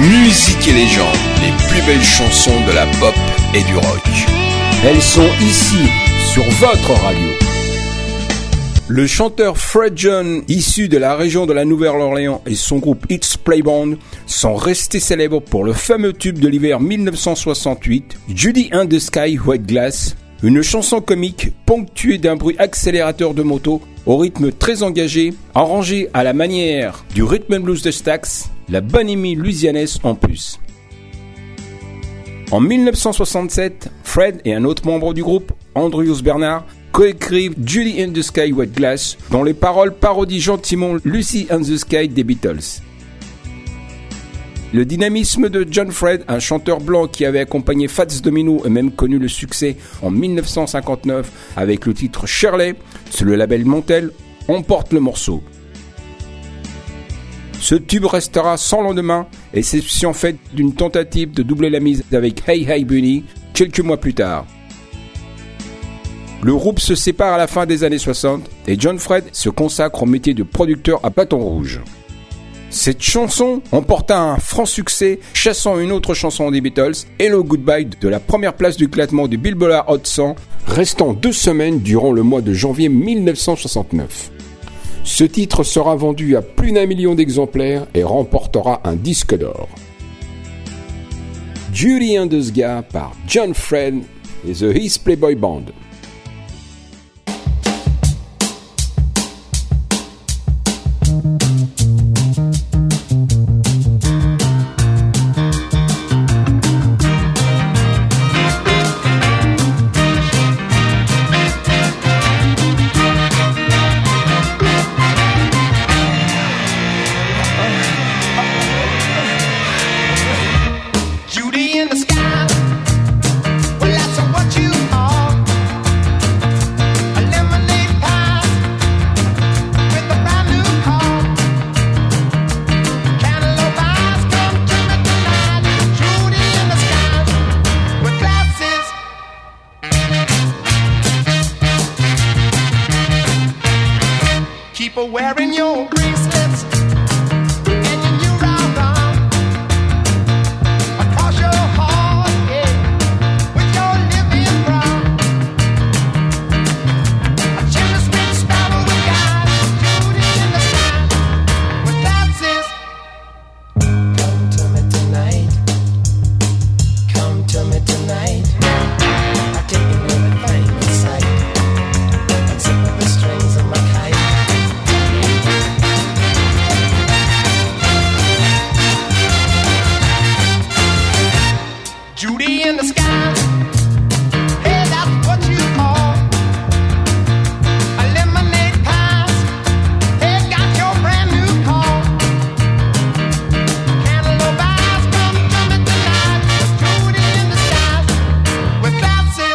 Musique et légende, les plus belles chansons de la pop et du rock. Elles sont ici, sur votre radio. Le chanteur Fred John, issu de la région de la Nouvelle-Orléans, et son groupe It's Play Band sont restés célèbres pour le fameux tube de l'hiver 1968, Judy and the Sky White Glass, une chanson comique ponctuée d'un bruit accélérateur de moto au rythme très engagé, arrangé à la manière du rhythm and blues de Stax, la bonhomie louisianaise en plus. En 1967, Fred et un autre membre du groupe, Andrews Bernard, coécrivent Judy and the Sky White Glass, dont les paroles parodient gentiment Lucy and the Sky des Beatles. Le dynamisme de John Fred, un chanteur blanc qui avait accompagné Fats Domino et même connu le succès en 1959 avec le titre Shirley, sur le label Montel, emporte le morceau. Ce tube restera sans lendemain, exception faite d'une tentative de doubler la mise avec Hey Hey Bunny quelques mois plus tard. Le groupe se sépare à la fin des années 60 et John Fred se consacre au métier de producteur à bâton rouge. Cette chanson emporta un franc succès, chassant une autre chanson des Beatles, Hello Goodbye, de la première place du classement du Billboard Hot 100, restant 2 semaines durant le mois de janvier 1969. Ce titre sera vendu à plus d'1 million d'exemplaires et remportera un disque d'or. Judy and the Sky par John Fred et The East Playboy Band. Wearing your bracelets and your new round across your heart, yeah, with your living brown. A chemist with sparrow with guys, Judy in the sky with glasses. Come to me tonight, come to me tonight. I take everything in sight and zip up the strings of my kite. Judy in the sky, hey, that's what you are. A lemonade pie, hey, got your brand new car. Cantaloupe eyes, come to me tonight. Judy in the sky, with glasses.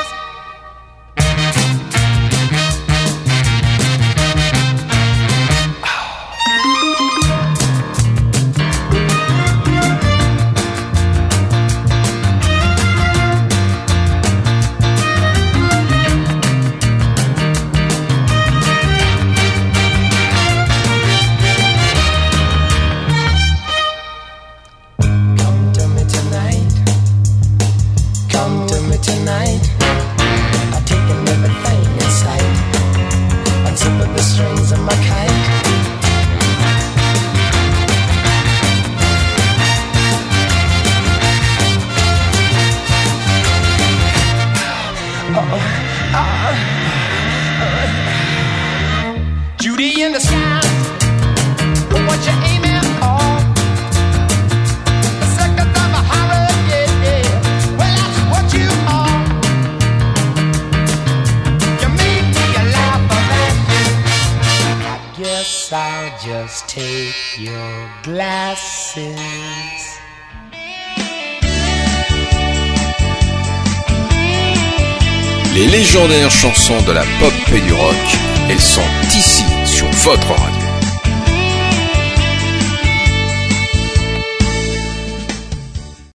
Tonight, I've taken everything in sight, unzipping the strings of my kite. Judy in the sky, what you aiming for? The seconds of a horror, yeah, yeah. Well, that's what you are. You make me laugh at you. I guess I'll just take your glasses. Les légendaires chansons de la pop et du rock, elles sont ici sur votre radio.